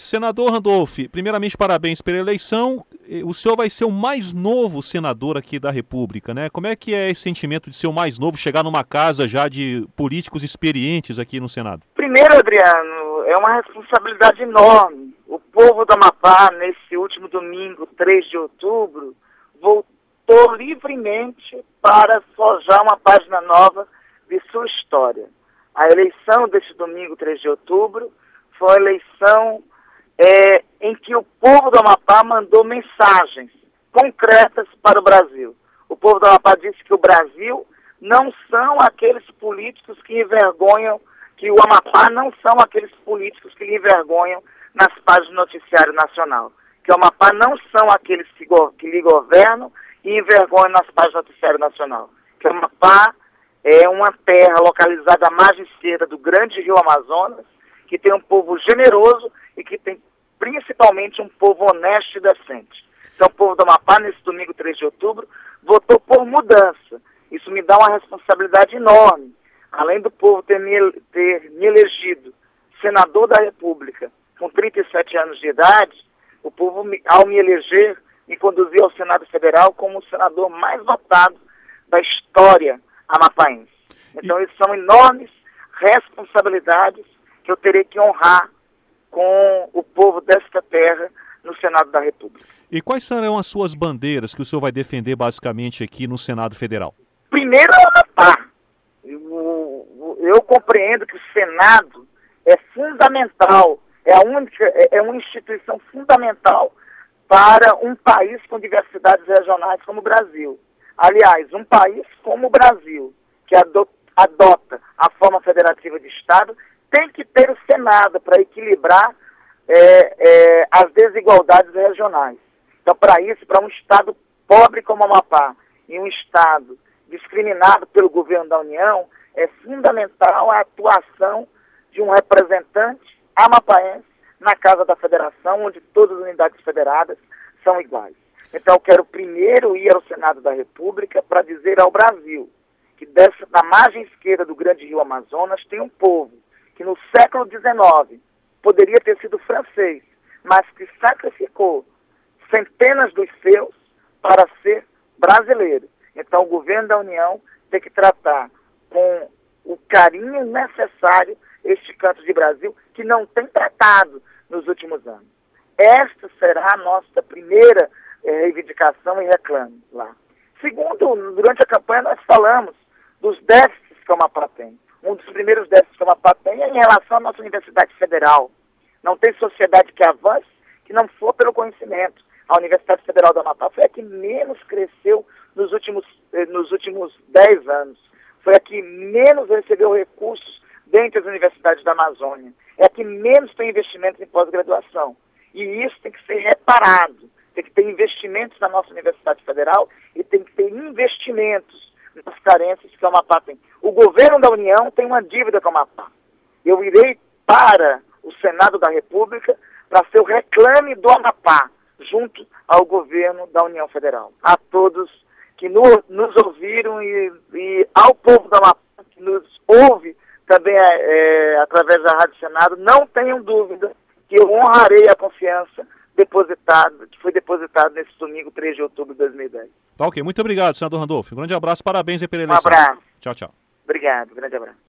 Senador Randolph, primeiramente parabéns pela eleição. O senhor vai ser o mais novo senador aqui da República, né? Como é que é esse sentimento de ser o mais novo, chegar numa casa já de políticos experientes aqui no Senado? Primeiro, Adriano, é uma responsabilidade enorme. O povo do Amapá, nesse último domingo, 3 de outubro, voltou livremente para forjar uma página nova de sua história. A eleição deste domingo, 3 de outubro, foi a eleição em que o povo do Amapá mandou mensagens concretas para o Brasil. O povo do Amapá disse que o Brasil não são aqueles políticos que envergonham, que o Amapá não são aqueles políticos que lhe envergonham nas páginas do noticiário nacional. Que o Amapá não são aqueles que lhe governam e envergonham nas páginas do noticiário nacional. Que o Amapá é uma terra localizada à margem esquerda do grande rio Amazonas, que tem um povo generoso e que tem principalmente um povo honesto e decente. Então o povo do Amapá, nesse domingo 3 de outubro, votou por mudança. Isso me dá uma responsabilidade enorme. Além do povo ter me elegido senador da República com 37 anos de idade, o povo, ao me eleger, me conduziu ao Senado Federal como o senador mais votado da história amapaense. Então, isso são enormes responsabilidades que eu terei que honrar com o povo desta terra no Senado da República. E quais serão as suas bandeiras que o senhor vai defender basicamente aqui no Senado Federal? Primeiro é o Amapá. Eu compreendo que o Senado é fundamental, é uma instituição fundamental para um país com diversidades regionais como o Brasil. Aliás, um país como o Brasil, que adota a forma federativa de Estado, tem que ter o Senado para equilibrar as desigualdades regionais. Então, para isso, para um Estado pobre como o Amapá e um Estado discriminado pelo governo da União, é fundamental a atuação de um representante amapaense na Casa da Federação, onde todas as unidades federadas são iguais. Então, eu quero primeiro ir ao Senado da República para dizer ao Brasil que na margem esquerda do grande rio Amazonas tem um povo que no século XIX poderia ter sido francês, mas que sacrificou centenas dos seus para ser brasileiro. Então, o governo da União tem que tratar com o carinho necessário este canto de Brasil, que não tem tratado nos últimos anos. Esta será a nossa primeira reivindicação e reclame lá. Segundo, durante a campanha nós falamos dos déficits que o Amapá tem. Um dos primeiros déficits que o Amapá tem é em relação à nossa Universidade Federal. Não tem sociedade que avance que não for pelo conhecimento. A Universidade Federal do Amapá foi a que menos cresceu nos últimos 10 anos. Foi a que menos recebeu recursos dentre as universidades da Amazônia. É a que menos tem investimentos em pós-graduação. E isso tem que ser reparado. Tem que ter investimentos na nossa Universidade Federal e tem que ter investimentos nas carências que o Amapá tem. O governo da União tem uma dívida com o Amapá. Eu irei para o Senado da República para ser o reclame do Amapá, junto ao governo da União Federal. A todos que nos ouviram e ao povo do Amapá que nos ouve também através da Rádio Senado, não tenham dúvida que eu honrarei a confiança que foi depositado nesse domingo, 3 de outubro de 2010. Tá ok. Muito obrigado, senador Randolph. Um grande abraço, parabéns aí pela eleição. Um abraço. Tchau, tchau. Obrigado, grande abraço.